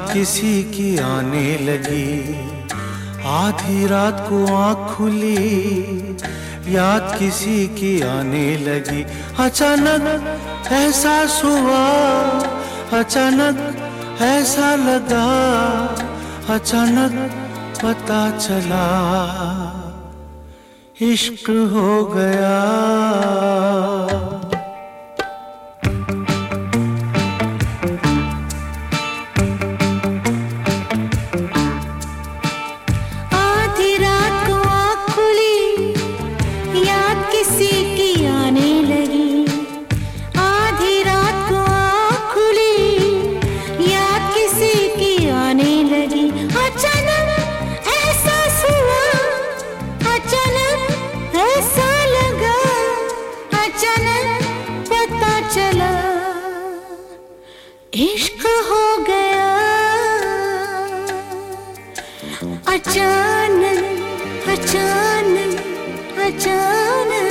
किसी की आने लगी, आधी रात को आँख खुली, याद किसी की आने लगी। अचानक एहसास हुआ, अचानक ऐसा लगा, अचानक पता चला इश्क हो गया। इश्क हो गया अचानक अचानक अचानक।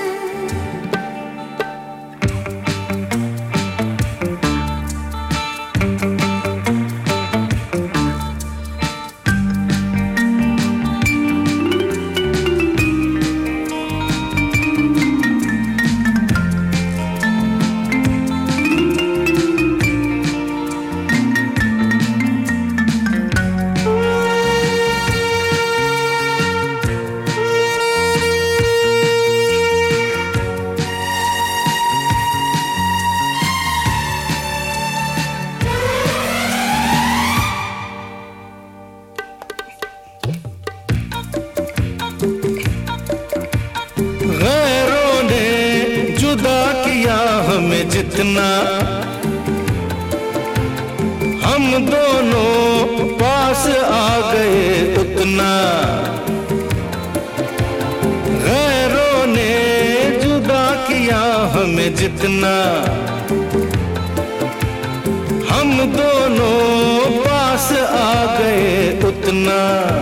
गैरों ने जुदा किया हमें जितना, हम दोनों पास आ गए उतना। गैरों ने जुदा किया हमें जितना, हम दोनों पास आ गए उतना।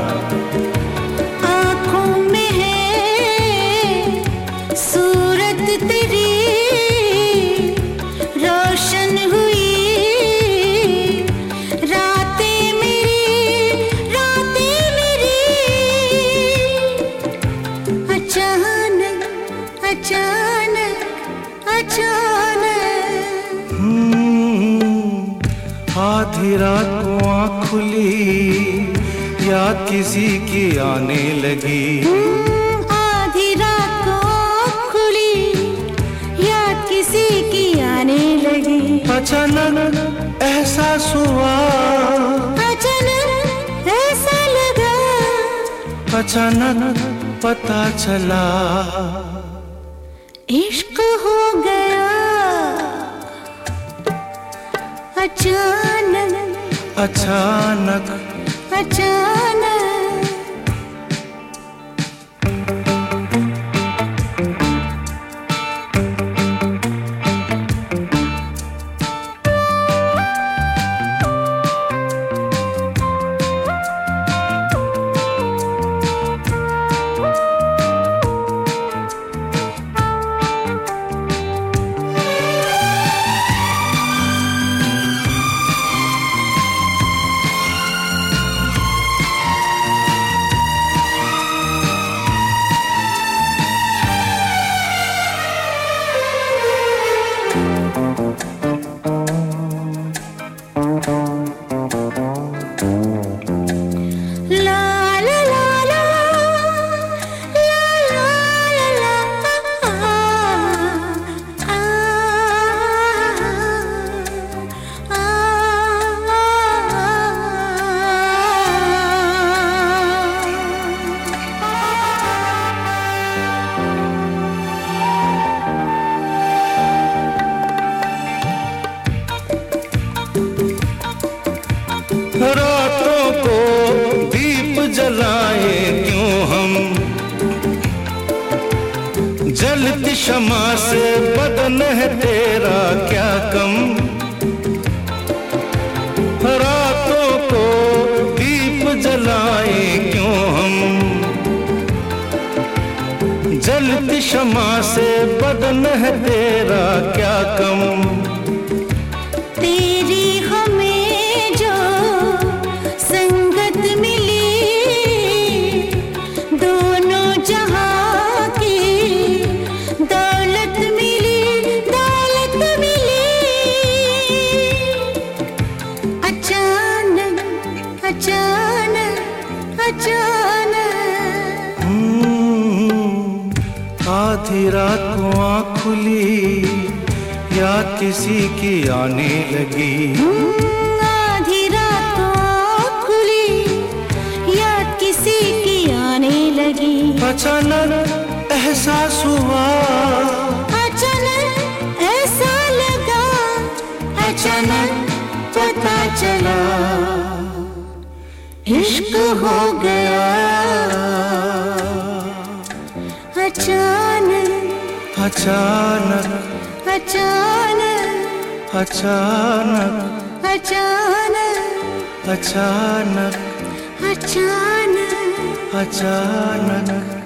आधी रात को आँख खुली, याद किसी की आने लगी। आधी रात को आँख खुली, याद किसी की आने लगी। अचानक एहसास हुआ, अचानक ऐसा लगा, अचानक पता चला इश्क हो गया अचानक अचानक अचानक। रातों को दीप जलाए क्यों हम, जलती शमा से बदन है तेरा क्या कम। रातों को दीप जलाए क्यों हम, जलती शमा से बदन है तेरा क्या कम। तेरी हमें जो अचानक आधी रात को आँख खुली, याद किसी की आने लगी। आधी रात को आँख खुली, याद किसी की आने लगी। अचानक एहसास हुआ, अचानक ऐसा लगा, अचानक पता चला इश्क हो गया। अचानक अचानक अचानक अचानक अचानक अचानक अचानक अचानक